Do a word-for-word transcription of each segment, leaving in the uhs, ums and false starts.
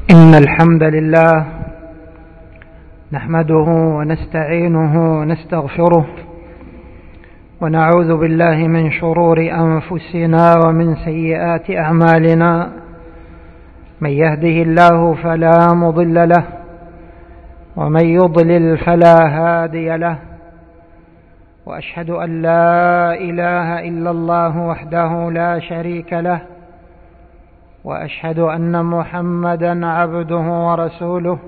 إن الحمد لله نحمده ونستعينه ونستغفره ونعوذ بالله من شرور أنفسنا ومن سيئات أعمالنا. من يهده الله فلا مضل له ومن يضلل فلا هادي له، وأشهد أن لا إله إلا الله وحده لا شريك له، وأشهد أن محمدا عبده ورسوله.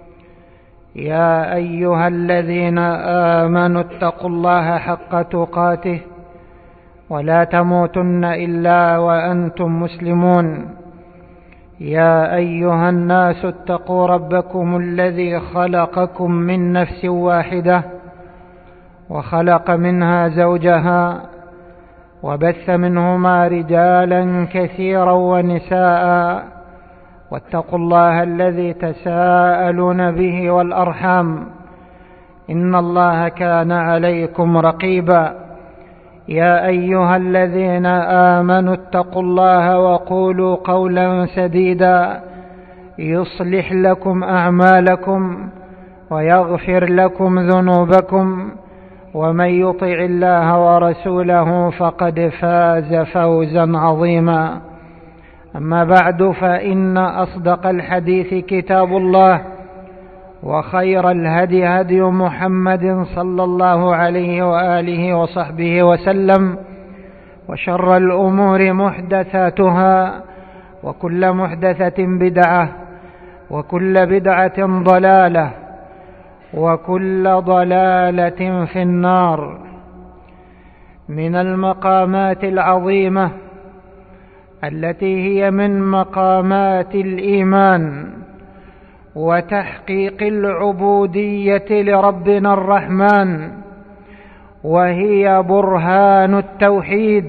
يا أيها الذين آمنوا اتقوا الله حق تقاته ولا تموتن إلا وأنتم مسلمون. يا أيها الناس اتقوا ربكم الذي خلقكم من نفس واحدة وخلق منها زوجها وبث منهما رجالا كثيرا ونساء، واتقوا الله الذي تساءلون به والأرحام إن الله كان عليكم رقيبا. يا أيها الذين آمنوا اتقوا الله وقولوا قولا سديدا يصلح لكم أعمالكم ويغفر لكم ذنوبكم، ومن يطع الله ورسوله فقد فاز فوزا عظيما. أما بعد، فإن أصدق الحديث كتاب الله، وخير الهدي هدي محمد صلى الله عليه وآله وصحبه وسلم، وشر الأمور محدثاتها، وكل محدثة بدعة، وكل بدعة ضلالة، وكل ضلالة في النار. من المقامات العظيمة التي هي من مقامات الإيمان وتحقيق العبودية لربنا الرحمن، وهي برهان التوحيد،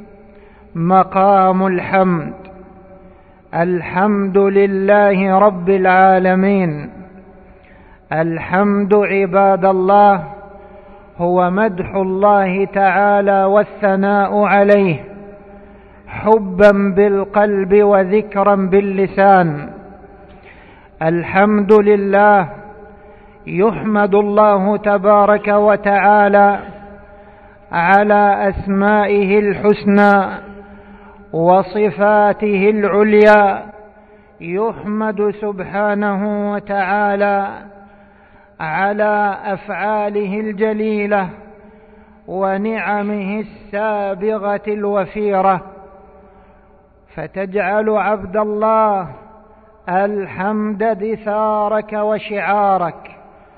مقام الحمد. الحمد لله رب العالمين. الحمد عباد الله هو مدح الله تعالى والثناء عليه، حبا بالقلب وذكرا باللسان. الحمد لله يحمد الله تبارك وتعالى على أسمائه الحسنى وصفاته العليا، يحمد سبحانه وتعالى على أفعاله الجليلة ونعمه السابغة الوفيرة، فتجعل عبد الله الحمد دثارك وشعارك،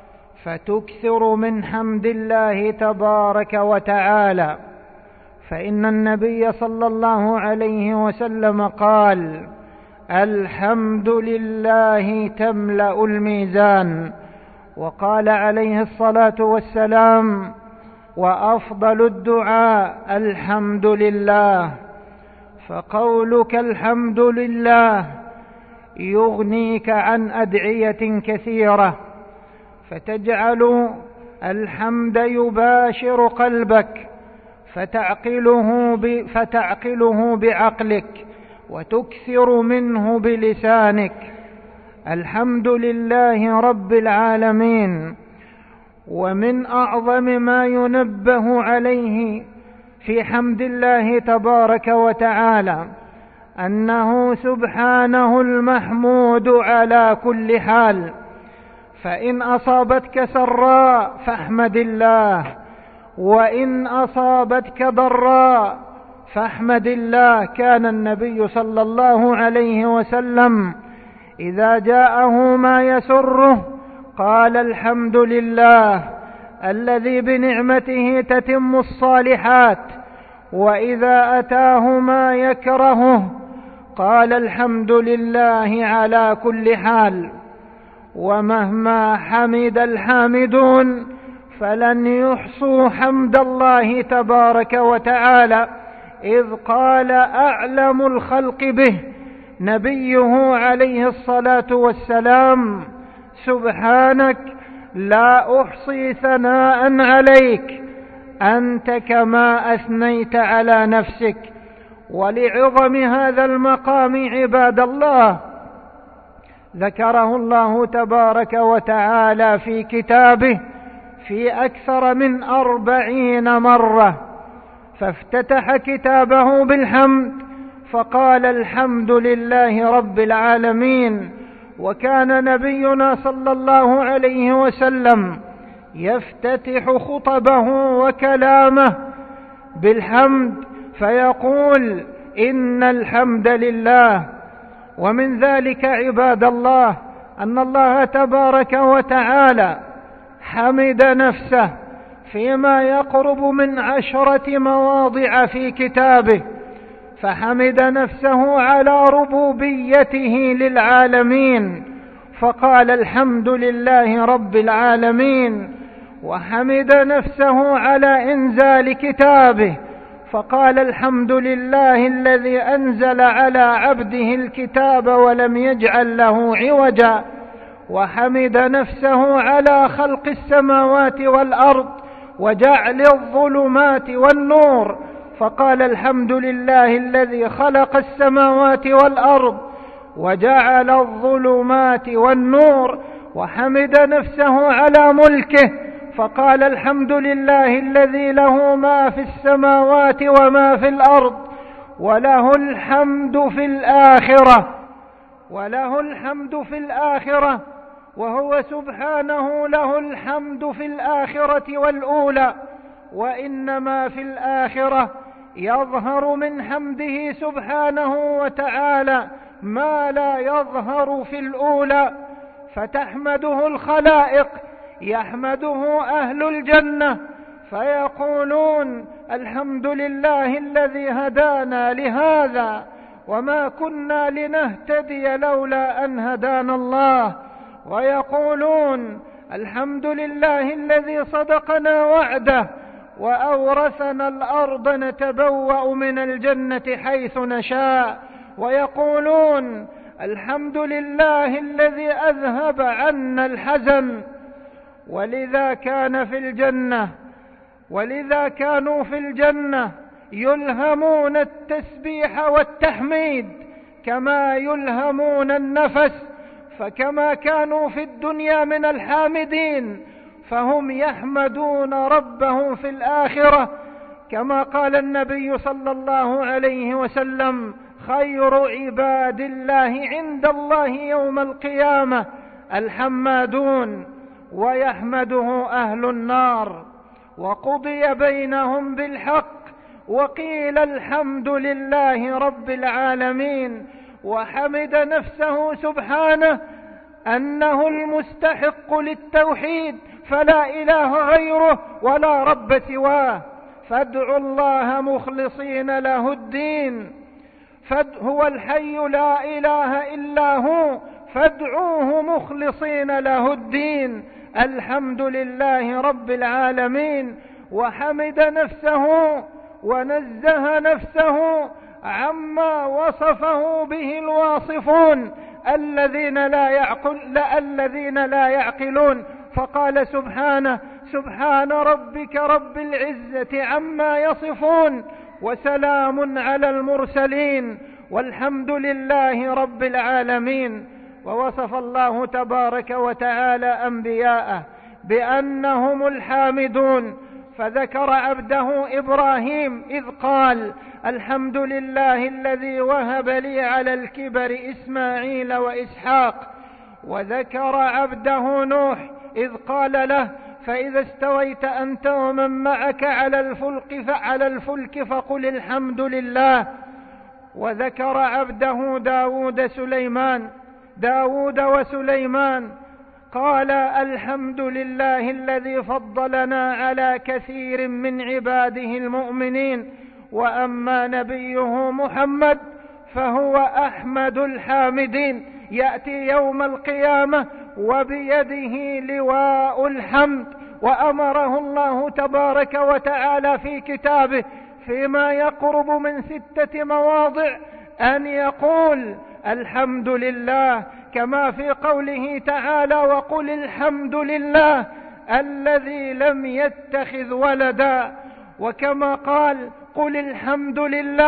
فتكثر من حمد الله تبارك وتعالى. فإن النبي صلى الله عليه وسلم قال: الحمد لله تملأ الميزان. وقال عليه الصلاة والسلام: وأفضل الدعاء الحمد لله. فقولك الحمد لله يغنيك عن أدعية كثيرة، فتجعل الحمد يباشر قلبك فتعقله, ب... فتعقله بعقلك وتكثر منه بلسانك. الحمد لله رب العالمين. ومن أعظم ما ينبه عليه في حمد الله تبارك وتعالى أنه سبحانه المحمود على كل حال. فإن أصابتك سراء فاحمد الله، وإن أصابتك ضراء فاحمد الله. كان النبي صلى الله عليه وسلم إذا جاءه ما يسره قال: الحمد لله الذي بنعمته تتم الصالحات. وإذا أتاه ما يكرهه قال: الحمد لله على كل حال. ومهما حمد الحامدون فلن يحصوا حمد الله تبارك وتعالى، إذ قال أعلم الخلق به نبيه عليه الصلاة والسلام: سبحانك لا أحصي ثناء عليك أنت كما أثنيت على نفسك. ولعظم هذا المقام عباد الله ذكره الله تبارك وتعالى في كتابه في أكثر من أربعين مرة، فافتتح كتابه بالحمد فقال الحمد لله رب العالمين. وكان نبينا صلى الله عليه وسلم يفتتح خطبه وكلامه بالحمد فيقول إن الحمد لله. ومن ذلك عباد الله أن الله تبارك وتعالى حمد نفسه فيما يقرب من عشرة مواضع في كتابه، فحمد نفسه على ربوبيته للعالمين فقال الحمد لله رب العالمين، وحمد نفسه على إنزال كتابه فقال الحمد لله الذي أنزل على عبده الكتاب ولم يجعل له عوجا، وحمد نفسه على خلق السماوات والأرض وجعل الظلمات والنور فقال الحمد لله الذي خلق السماوات والأرض وجعل الظلمات والنور، وحمد نفسه على ملكه فقال الحمد لله الذي له ما في السماوات وما في الأرض وله الحمد في الآخرة وله الحمد في الآخرة وهو سبحانه له الحمد في الآخرة والأولى، وإنما في الآخرة يظهر من حمده سبحانه وتعالى ما لا يظهر في الأولى، فتحمده الخلائق، يحمده أهل الجنة فيقولون الحمد لله الذي هدانا لهذا وما كنا لنهتدي لولا أن هدانا الله، ويقولون الحمد لله الذي صدقنا وعده وأورثنا الأرض نتبوأ من الجنة حيث نشاء، ويقولون الحمد لله الذي أذهب عنا الحزن. ولذا كان في الجنة ولذا كانوا في الجنة يلهمون التسبيح والتحميد كما يلهمون النفس، فكما كانوا في الدنيا من الحامدين فهم يحمدون ربهم في الآخرة، كما قال النبي صلى الله عليه وسلم خير عباد الله عند الله يوم القيامة الحمادون، ويحمده أهل النار. وقضي بينهم بالحق وقيل الحمد لله رب العالمين، وحمد نفسه سبحانه أنه المستحق للتوحيد فلا إله غيره ولا رب سواه، فادعوا الله مخلصين له الدين، هو الحي لا إله إلا هو فادعوه مخلصين له الدين، الحمد لله رب العالمين. وحمد نفسه ونزه نفسه عما وصفه به الواصفون الذين لا يعقل لا الذين لا يعقلون، فقال سبحانه سبحان ربك رب العزة عما يصفون وسلام على المرسلين والحمد لله رب العالمين. ووصف الله تبارك وتعالى أنبياءه بأنهم الحامدون، فذكر عبده إبراهيم إذ قال الحمد لله الذي وهب لي على الكبر إسماعيل وإسحاق، وذكر عبده نوح إذ قال له فإذا استويت أنت ومن معك على الفلك فعلى الفلك فقل الحمد لله، وذكر عبده داود سليمان داود وسليمان قال الحمد لله الذي فضلنا على كثير من عباده المؤمنين، وأما نبيه محمد فهو أحمد الحامدين يأتي يوم القيامة وبيده لواء الحمد، وأمره الله تبارك وتعالى في كتابه فيما يقرب من ستة مواضع أن يقول الحمد لله، كما في قوله تعالى وقل الحمد لله الذي لم يتخذ ولدا، وكما قال قل الحمد لله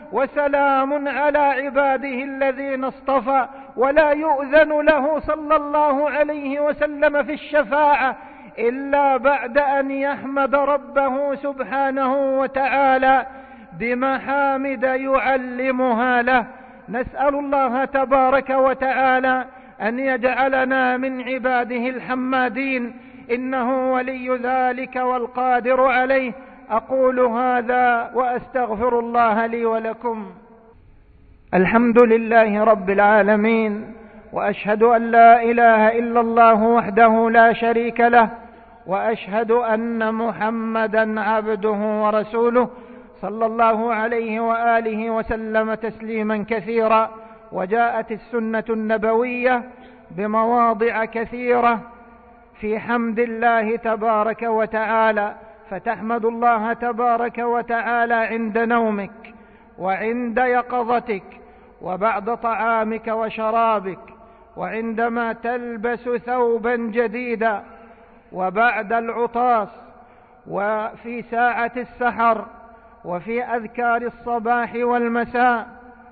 وسلام على عباده الذين اصطفى، ولا يؤذن له صلى الله عليه وسلم في الشفاعة إلا بعد أن يحمد ربه سبحانه وتعالى بمحامد يعلمها له. نسأل الله تبارك وتعالى أن يجعلنا من عباده الحمادين، إنه ولي ذلك والقادر عليه. أقول هذا وأستغفر الله لي ولكم. الحمد لله رب العالمين، وأشهد أن لا إله إلا الله وحده لا شريك له، وأشهد أن محمدا عبده ورسوله صلى الله عليه وآله وسلم تسليما كثيرا. وجاءت السنة النبوية بمواضع كثيرة في حمد الله تبارك وتعالى، فتحمد الله تبارك وتعالى عند نومك، وعند يقظتك، وبعد طعامك وشرابك، وعندما تلبس ثوبا جديدا، وبعد العطاس، وفي ساعة السحر، وفي أذكار الصباح والمساء،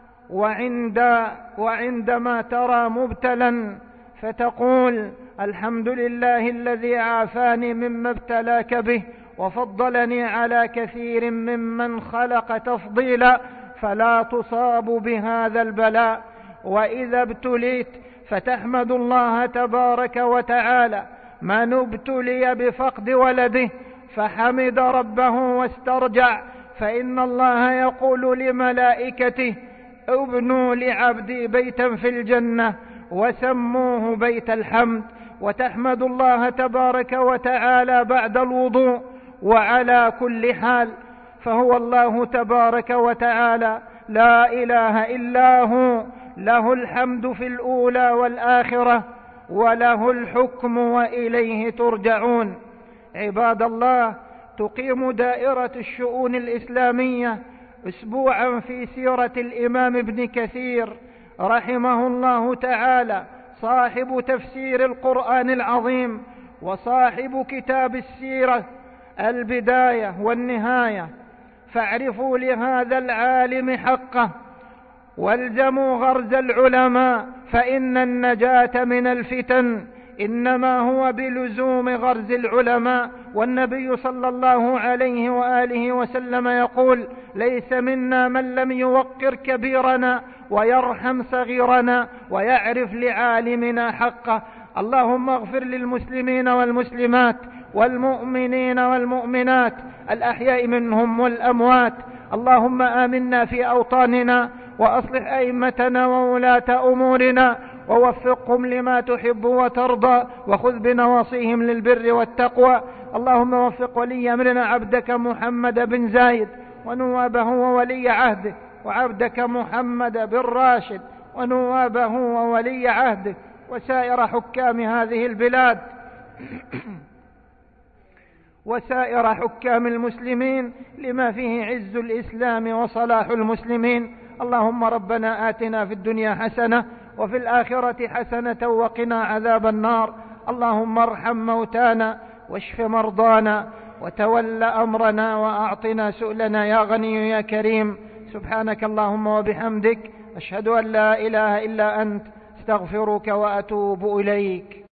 وعند وعندما ترى مبتلا فتقول الحمد لله الذي عافاني مما ابتلاك به وفضلني على كثير ممن خلق تفضيلا، فلا تصاب بهذا البلاء. وإذا ابتليت فتحمد الله تبارك وتعالى. من ابتلي بفقد ولده فحمد ربه واسترجع، فإن الله يقول لملائكته ابنوا لعبدي بيتا في الجنة وسموه بيت الحمد. وتحمد الله تبارك وتعالى بعد الوضوء وعلى كل حال، فهو الله تبارك وتعالى لا إله إلا هو، له الحمد في الأولى والآخرة، وله الحكم وإليه ترجعون. عباد الله، تقيم دائرة الشؤون الإسلامية أسبوعا في سيرة الإمام ابن كثير رحمه الله تعالى، صاحب تفسير القرآن العظيم وصاحب كتاب السيرة البداية والنهاية. فاعرفوا لهذا العالم حقه، والزموا غرز العلماء، فإن النجاة من الفتن إنما هو بلزوم غرز العلماء. والنبي صلى الله عليه وآله وسلم يقول ليس منا من لم يوقر كبيرنا ويرحم صغيرنا ويعرف لعالمنا حقه. اللهم اغفر للمسلمين والمسلمات والمؤمنين والمؤمنات الأحياء منهم والأموات. اللهم آمنا في أوطاننا، وأصلح أئمتنا وولاة أمورنا، ووفقهم لما تحب وترضى، وخذ بنواصيهم للبر والتقوى. اللهم وفق ولي أمرنا عبدك محمد بن زايد ونوابه وولي عهده، وعبدك محمد بن راشد ونوابه وولي عهده، وسائر حكام هذه البلاد وسائر حكام المسلمين، لما فيه عز الإسلام وصلاح المسلمين. اللهم ربنا آتنا في الدنيا حسنة وفي الآخرة حسنة وقنا عذاب النار. اللهم ارحم موتانا واشف مرضانا وتول أمرنا وأعطنا سؤلنا يا غني يا كريم. سبحانك اللهم وبحمدك، أشهد أن لا إله إلا أنت، استغفرك وأتوب إليك.